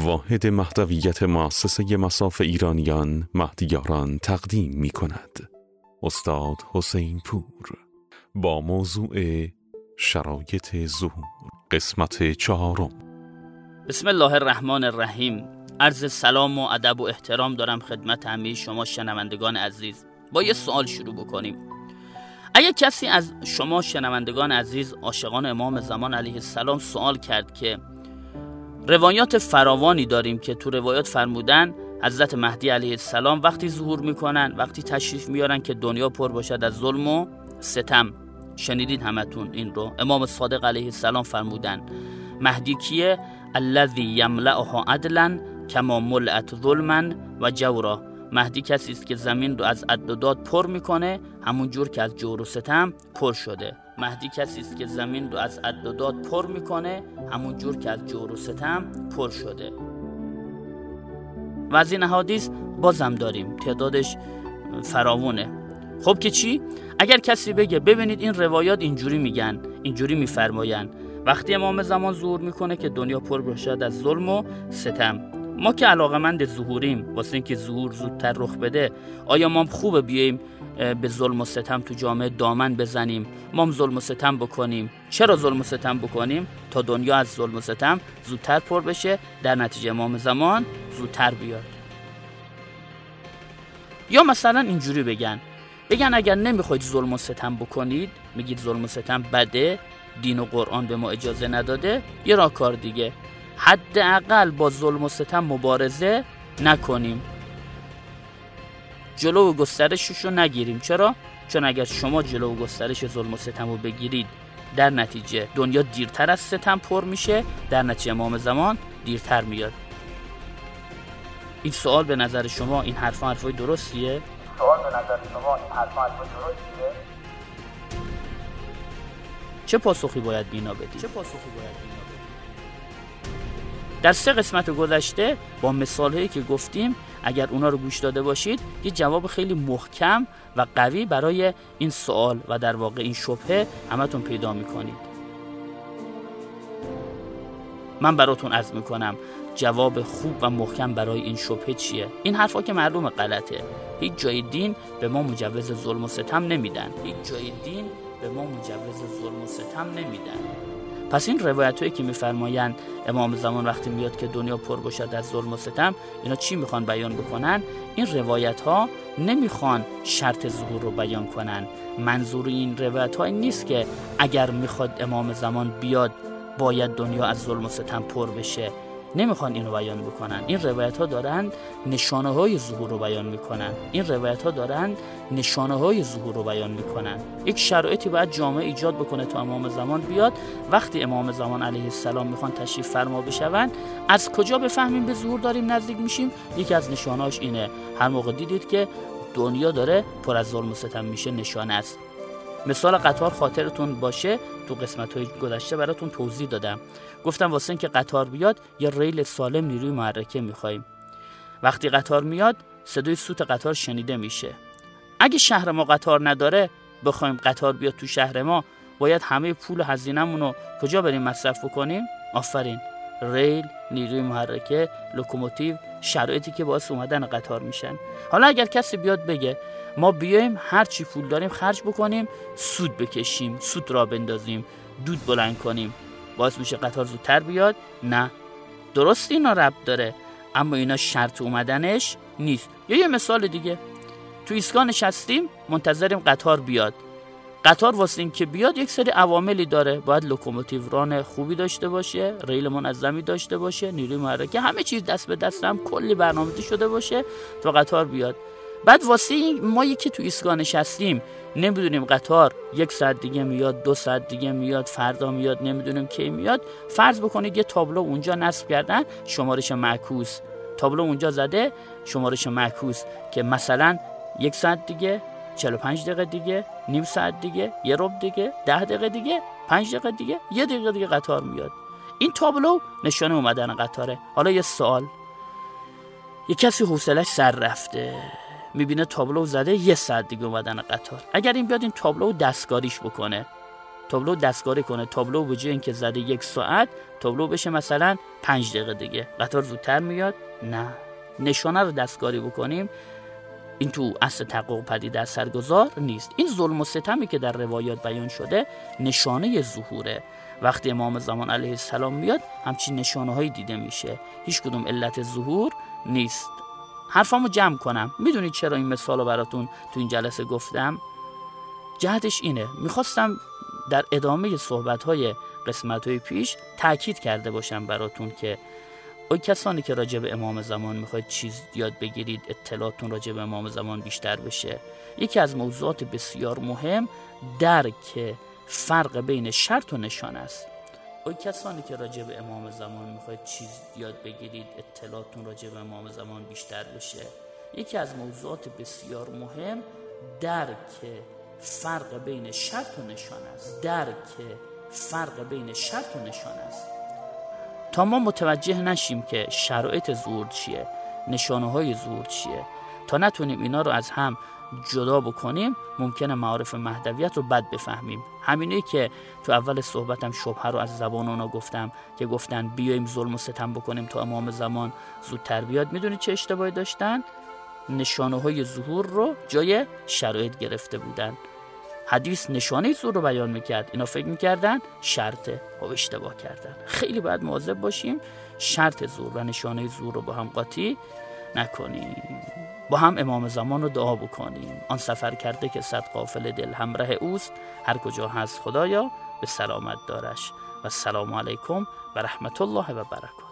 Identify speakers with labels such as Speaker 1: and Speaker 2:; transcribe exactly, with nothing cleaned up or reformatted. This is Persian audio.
Speaker 1: واحد مهدویت مؤسسه مصاف ایرانیان مهدیاران تقدیم می کند. استاد حسین پور با موضوع شرایط ظهور، قسمت چهارم.
Speaker 2: بسم الله الرحمن الرحیم. عرض سلام و ادب و احترام دارم خدمت همه شما شنوندگان عزیز. با یه سوال شروع بکنیم. اگه کسی از شما شنوندگان عزیز عاشقان امام زمان علیه السلام سوال کرد که روایات فراوانی داریم که تو روایات فرمودن حضرت مهدی علیه السلام وقتی ظهور میکنن، وقتی تشریف میارن که دنیا پر باشد از ظلم و ستم. شنیدین همتون این رو. امام صادق علیه السلام فرمودن مهدی کیه؟ الذی یملأها عدلا کما ملأت ظلما و جورا. مهدی کسی است که زمین رو از عدل و داد پر میکنه همون جور که از جور و ستم پر شده. مهدی کسی است که زمین رو از عدل و داد پر میکنه همون جور که از جور و ستم پر شده. و از این احادیث بازم داریم، تعدادش فراوونه. خب که چی؟ اگر کسی بگه ببینید این روایات اینجوری میگن، اینجوری میفرماین، وقتی امام زمان ظهور میکنه که دنیا پر باشد از ظلم و ستم. ما که علاقمند ظهوریم واسه اینکه ظهور زودتر رخ بده، آیا ما خوبه بیاییم به ظلم و ستم تو جامعه دامن بزنیم؟ ما ظلم و ستم بکنیم. چرا ظلم و ستم بکنیم؟ تا دنیا از ظلم و ستم زودتر پر بشه، در نتیجه امام زمان زودتر بیاد. یا مثلا اینجوری بگن بگن اگر نمیخواید ظلم و ستم بکنید، میگید ظلم و ستم بده، دین و قرآن به ما اجازه نداده، یه راهکار دیگه، حداقل با ظلم و ستم مبارزه نکنیم، جلو و گسترشش رو نگیریم. چرا؟ چون اگر شما جلو و گسترش ظلم و ستم رو بگیرید، در نتیجه دنیا دیرتر از ستم پر میشه، در نتیجه امام زمان دیرتر میاد. این سوال به نظر شما این حرفا حرفای درستیه؟
Speaker 3: سوال به نظر شما این حرفا حرفای درستیه؟
Speaker 2: چه پاسخی باید بینا بدید؟ چه پاسخی باید بینا بدید؟ در سه قسمت گذشته با مثالهایی که گفتیم اگر اونا رو گوش داده باشید یه جواب خیلی محکم و قوی برای این سوال و در واقع این شبهه همتون پیدا میکنید. من براتون عرض میکنم جواب خوب و محکم برای این شبهه چیه. این حرفا که معلومه غلطه. هیچ جای دین به ما مجوز ظلم و ستم نمیدن. هیچ جای دین به ما مجوز ظلم و ستم نمیدن. پس این روایتایی که میفرمایند امام زمان وقتی میاد که دنیا پر باشد از ظلم و ستم، اینا چی میخوان بیان بکنن؟ این روایت ها نمیخوان شرط ظهور رو بیان کنن. منظور این روایت ها این نیست که اگر میخواد امام زمان بیاد باید دنیا از ظلم و ستم پر بشه. نمیخوان اینو بیان بکنن. این روایت ها دارن نشانه های ظهور رو بیان میکنن. این روایت ها دارن نشانه های ظهور رو بیان میکنن. یک شرایطی باید جامعه ایجاد بکنه تا امام زمان بیاد. وقتی امام زمان علیه السلام میخوان تشریف فرما بشون، از کجا بفهمیم به ظهور داریم نزدیک میشیم؟ یکی از نشانهاش اینه، هر موقع دیدید که دنیا داره پر از ظلم و ستم میشه، نشانه است. مثال قطار خاطرتون باشه تو قسمت‌های گذشته براتون توضیح دادم. گفتم واسه اینکه قطار بیاد یا ریل سالم نیروی محرکه می‌خوایم. وقتی قطار میاد صدای سوت قطار شنیده میشه. اگه شهر ما قطار نداره، بخوایم قطار بیاد تو شهر ما، باید همه پول و هزینه‌مون رو کجا بریم مصرف بکنیم؟ آفرین، ریل، نیروی محرکه، لوکوموتیو، شرایطی که باعث اومدن قطار میشن. حالا اگر کسی بیاد بگه ما بیایم هر چی پول داریم خرج بکنیم، سود بکشیم، سود را بندازیم، دود بلند کنیم، باعث میشه قطار زودتر بیاد؟ نه، درست اینا ربط داره، اما اینا شرط اومدنش نیست. یا یه مثال دیگه، تو ایستگاه نشستیم منتظریم قطار بیاد. قطار واسه این که بیاد یک سری عواملی داره، باید لوکوموتیو ران خوبی داشته باشه، ریل منظمی داشته باشه، نیروی محرکه، همه چیز دست به دست هم کلی برنامه‌ریزی شده باشه تا قطار بیاد. بعد واسه ما یکی تو ایستگاه نشستیم نمیدونیم قطار یک ساعت دیگه میاد، دو ساعت دیگه میاد، فردا میاد، نمیدونیم کی میاد. فرض بکنید یه تابلو اونجا نصب کردن شمارش معکوس، تابلو اونجا زده شمارش معکوس که مثلا یک ساعت دیگه، چهل و پنج دقیقه دیگه، نیم ساعت دیگه، یه ربع دیگه، ده دقیقه دیگه، پنج دقیقه دیگه، یه دقیقه دیگه قطار میاد. این تابلو نشانه اومدن قطاره. حالا یه سوال، یه کسی حوصله‌اش سر رفته، میبینه تابلو زده یه ساعت دیگه اومدن قطار. اگر این بیاد این تابلو دستکاریش بکنه، تابلو دستکاری کنه، تابلو به جای اینکه زده یک ساعت تابلو بشه مثلا پنج دقیقه دیگه، قطار زودتر میاد. نه، نشانه رو دستکاری بکنیم. این تو اصل تحقق پدیده از سرگذار نیست. این ظلم و ستمی که در روایات بیان شده نشانه ظهوره. وقتی امام زمان علیه السلام میاد همچین نشانه هایی دیده میشه، هیچ کدوم علت ظهور نیست. حرفامو جمع کنم، میدونید چرا این مثال رو براتون تو این جلسه گفتم؟ جهتش اینه، میخواستم در ادامه صحبت‌های قسمت‌های پیش تأکید کرده باشم براتون که ای کسانی که راجع به امام زمان میخواید چیز یاد بگیرید، اطلاعاتتون راجع به امام زمان بیشتر بشه، یکی از موضوعات بسیار مهم درک فرق بین شرط و نشانه است. ای کسانی که راجع به امام زمان میخواید چیز یاد بگیرید، اطلاعاتتون راجع به امام زمان بیشتر بشه، یکی از موضوعات بسیار مهم درک فرق بین شرط و نشانه است. درک فرق بین شرط و نشانه است. تا ما متوجه نشیم که شرایط ظهور چیه، نشانه های ظهور چیه، تا نتونیم اینا رو از هم جدا بکنیم، ممکنه معارف مهدویت رو بد بفهمیم. همینه که تو اول صحبتم شبهه رو از زبان اونا گفتم که گفتن بیایم ظلم و ستم بکنیم تا امام زمان زودتر بیاد. میدونید چه اشتباهی داشتن؟ نشانه های ظهور رو جای شرایط گرفته بودن. حدیث نشانه ظهور رو بیان میکرد، اینا فکر میکردن شرطه و اشتباه کردن. خیلی باید مواظب باشیم شرط ظهور و نشانه ظهور رو با هم قاطی نکنیم. با هم امام زمان رو دعا بکنیم. آن سفر کرده که صد قافله دل همراه اوست، هر کجا هست خدایا به سلامت دارش. و السلام علیکم و رحمت الله و برکاته.